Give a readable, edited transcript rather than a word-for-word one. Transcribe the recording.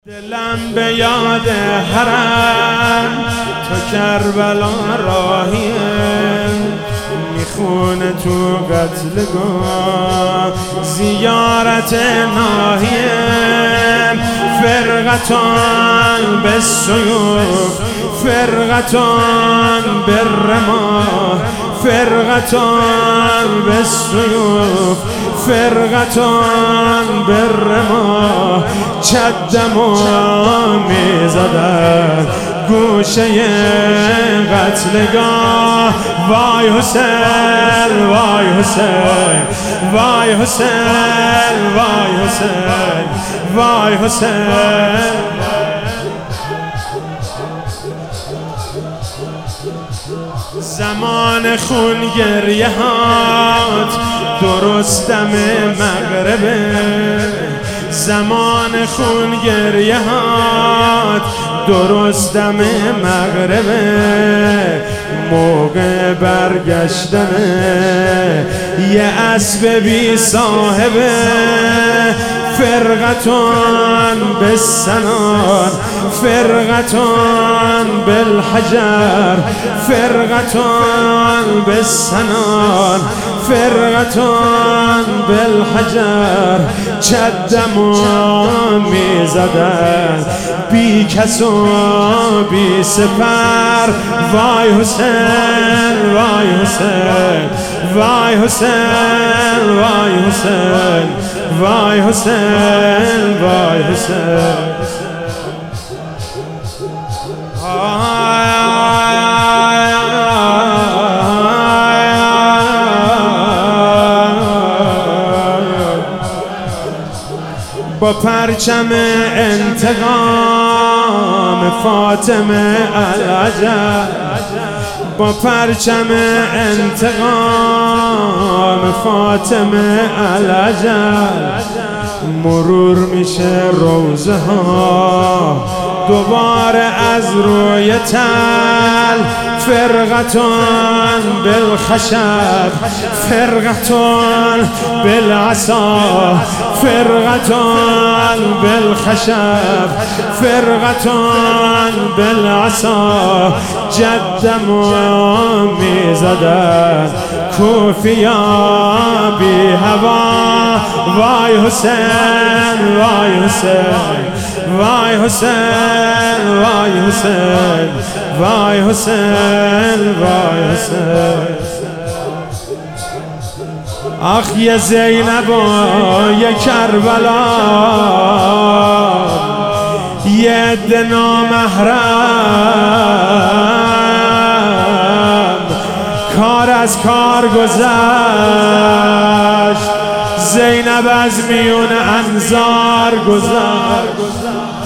دلم به یاد حرم تو کربلا راهیه، میخونه تو قتلگاه زیارت ناهیه. فرقتان به سیوف، فرقتان به رماه، فرقتان به سیوف، فرقتان به رماه. چدمو میزدن گوشه قتلگاه. وای حسین، وای حسین، وای حسین، وای حسین، وای حسین. زمان خون گریه هات درستم مغربه، زمان خون گریه هات درستم مغربه. موقع برگشتنه یه اسب بی صاحبه. فرقتان بالسنان، فرقتان بالحجر، فرقتان بالسنان، فرقتان بالحجر. چدمو میزدن بی کس و بی سپر. وای حسین، وای حسین، وای حسین، وای حسین، وای حسین، وای حسین. با پرچم انتقام فاطمه العجب، با پرچم انتقام فاطمه العجب. مرور میشه روزه ها دوباره از روی تل. فرقتان بالخشب، فرقتان بالعصا، فرقتان بالخشب، فرقتان بالعصا. جدمو میزدن کوفیا بی هوا. وای حسین، وای حسین، وای حسین، وای حسین، وای حسین، وای حسین. آخ یه زینب و یه کربلا، یه عده نامحرم. کار از کار گذشت، زینب از میون انظار گذشت.